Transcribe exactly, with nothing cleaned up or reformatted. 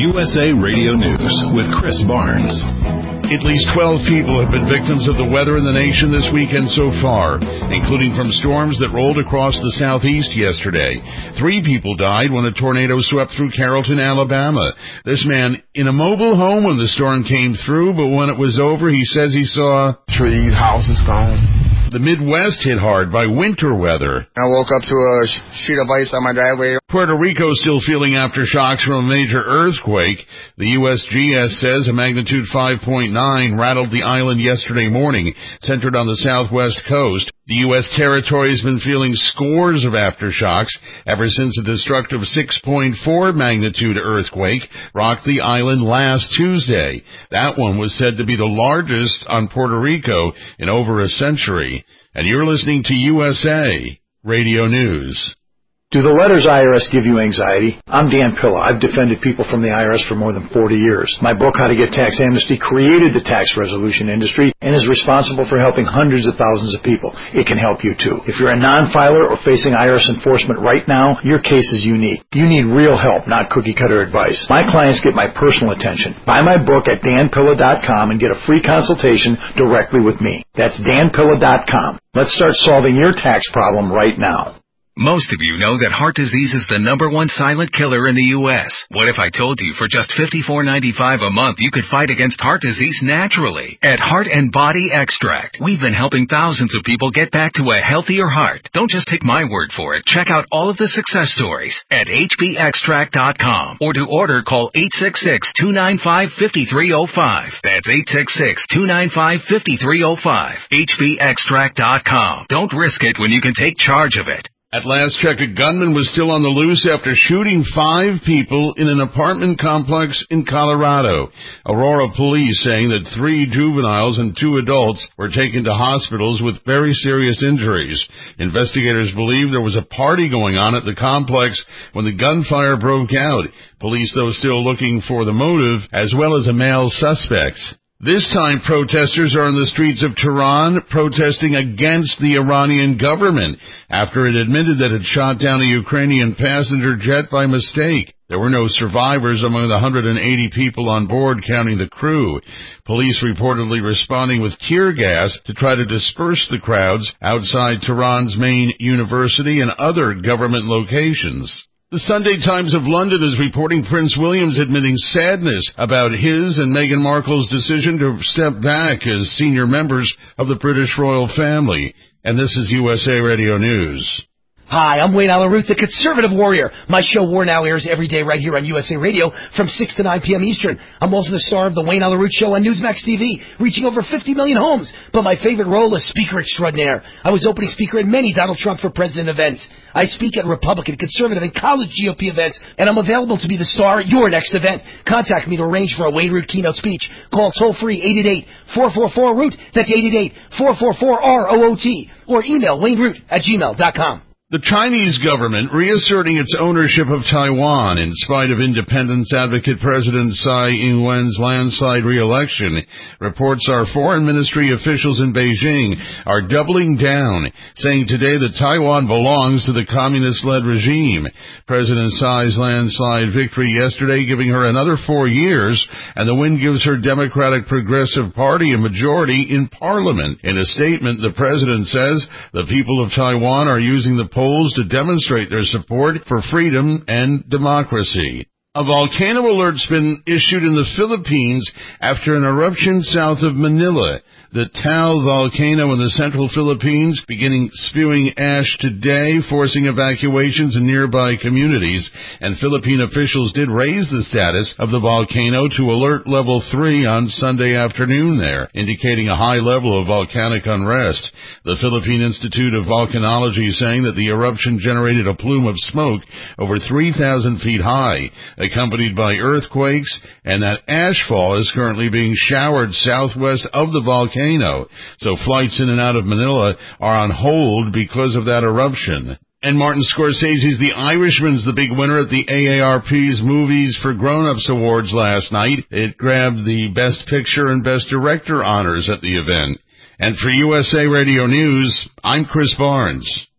U S A Radio News with Chris Barnes. At least twelve people have been victims of the weather in the nation this weekend so far, including from storms that rolled across the southeast yesterday. Three people died when a tornado swept through Carrollton, Alabama. This man in a mobile home when the storm came through, but when it was over, he says he saw trees, houses gone. The Midwest hit hard by winter weather. I woke up to a sheet of ice on my driveway. Puerto Rico still feeling aftershocks from a major earthquake. The U S G S says a magnitude five point nine rattled the island yesterday morning, centered on the southwest coast. The U S territory has been feeling scores of aftershocks ever since a destructive six point four magnitude earthquake rocked the island last Tuesday. That one was said to be the largest on Puerto Rico in over a century. And you're listening to U S A Radio News. Do the letters I R S give you anxiety? I'm Dan Pilla. I've defended people from the I R S for more than forty years. My book, How to Get Tax Amnesty, created the tax resolution industry and is responsible for helping hundreds of thousands of people. It can help you too. If you're a non-filer or facing I R S enforcement right now, your case is unique. You need real help, not cookie-cutter advice. My clients get my personal attention. Buy my book at dan pilla dot com and get a free consultation directly with me. That's dan pilla dot com. Let's start solving your tax problem right now. Most of you know that heart disease is the number one silent killer in the U S What if I told you for just fifty-four ninety-five a month you could fight against heart disease naturally? At Heart and Body Extract, we've been helping thousands of people get back to a healthier heart. Don't just take my word for it. Check out all of the success stories at h b extract dot com, or to order, call eight six six, two nine five, five three zero five. That's eight six six, two nine five, five three zero five. h b extract dot com. Don't risk it when you can take charge of it. At last check, a gunman was still on the loose after shooting five people in an apartment complex in Colorado. Aurora police saying that three juveniles and two adults were taken to hospitals with very serious injuries. Investigators believe there was a party going on at the complex when the gunfire broke out. Police, though, still looking for the motive as well as a male suspect. This time, protesters are in the streets of Tehran protesting against the Iranian government after it admitted that it shot down a Ukrainian passenger jet by mistake. There were no survivors among the one hundred eighty people on board, counting the crew. Police reportedly responding with tear gas to try to disperse the crowds outside Tehran's main university and other government locations. The Sunday Times of London is reporting Prince William's admitting sadness about his and Meghan Markle's decision to step back as senior members of the British royal family. And this is U S A Radio News. Hi, I'm Wayne Allen Root, the Conservative Warrior. My show War Now airs every day right here on U S A Radio from six to nine p.m. Eastern. I'm also the star of the Wayne Allen Root Show on Newsmax T V, reaching over fifty million homes. But my favorite role is Speaker Extraordinaire. I was opening speaker at many Donald Trump for President events. I speak at Republican, Conservative, and college G O P events, and I'm available to be the star at your next event. Contact me to arrange for a Wayne Root keynote speech. Call toll-free eight eight eight, four four four, root. That's eight eight eight, four four four, R O O T. Or email wayneroot at gmail dot com. The Chinese government reasserting its ownership of Taiwan in spite of independence advocate President Tsai Ing-wen's landslide re-election. Reports our foreign ministry officials in Beijing are doubling down, saying today that Taiwan belongs to the communist-led regime. President Tsai's landslide victory yesterday giving her another four years, and the win gives her Democratic Progressive Party a majority in Parliament. In a statement, the president says the people of Taiwan are using the polls to demonstrate their support for freedom and democracy. A volcano alert's been issued in the Philippines after an eruption south of Manila. The Taal volcano in the central Philippines beginning spewing ash today, forcing evacuations in nearby communities, and Philippine officials did raise the status of the volcano to alert level three on Sunday afternoon there, indicating a high level of volcanic unrest. The Philippine Institute of Volcanology saying that the eruption generated a plume of smoke over three thousand feet high, accompanied by earthquakes, and that ashfall is currently being showered southwest of the volcano. So flights in and out of Manila are on hold because of that eruption. And Martin Scorsese's The Irishman's the big winner at the A A R P's Movies for Grown-Ups Awards last night. It grabbed the Best Picture and Best Director honors at the event. And for U S A Radio News, I'm Chris Barnes.